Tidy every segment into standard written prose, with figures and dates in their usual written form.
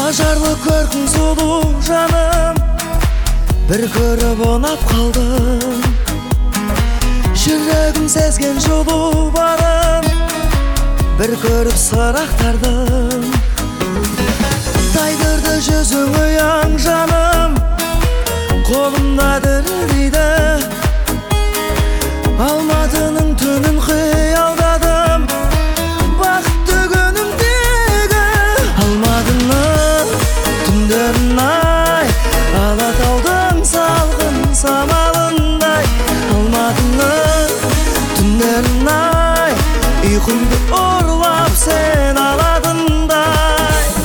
ажарлы көркің сұлу жаным, бір көріп ұнап қалдым. Жүрегім сезген жылу барын, бір көріп сыр ақтардым. Тайдырды жүзің ұяң жаным, қолымда дірілдейді. Алматының түнін қиялдадым, бақытты күнімдегі. Алматының түндерін ай, Алатаудың салқын самалындай. Алматының түндерін ай, ұйқымды ұрлап сен аладындай.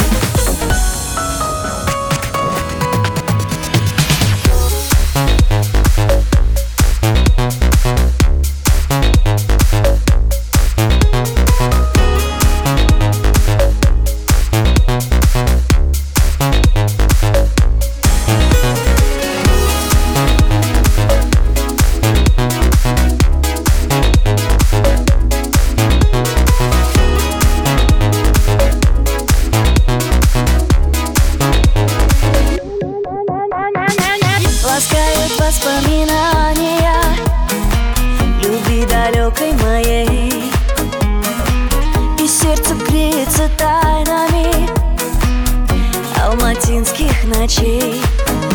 Ласкают воспоминания любви далекой моей, и сердце греется тайнами алматинских ночей.